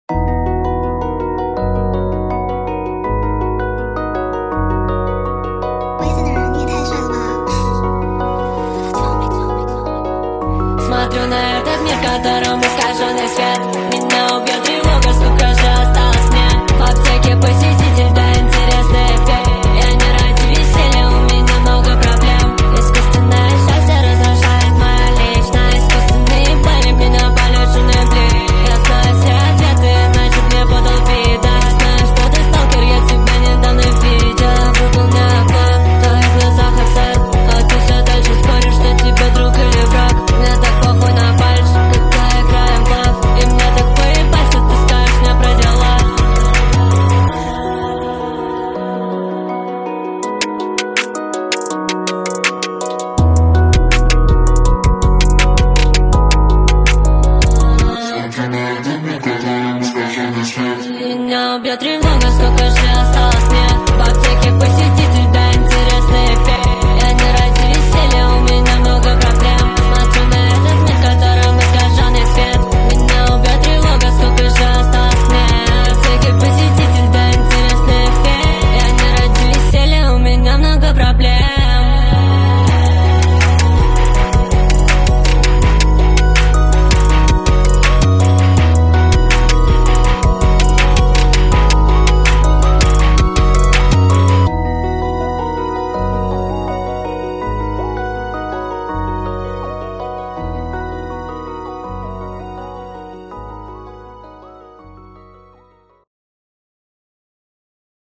Смотрю на этот мир, которому искаженный свет. Меня убьет тревога, сколько же осталось мне. В аптеке посетитель, да, интересный эффект. Я не ради веселья, у меня много проблем. Искусственное счастье раздражает моя личность. Искусственные боли меня полюшены блин. Я знаю все ответы, иначе мне подал вида. Знаю, что ты сталкер, я тебя недавно видел. Выполняю план, в твоих глазах осад. А ты все дальше споришь, что тебе друг или враг. Мне так похуй на фальшь, когда играем в лав. И мне так поебать, что ты скажешь мне про дела. Меня убьет тревога, сколько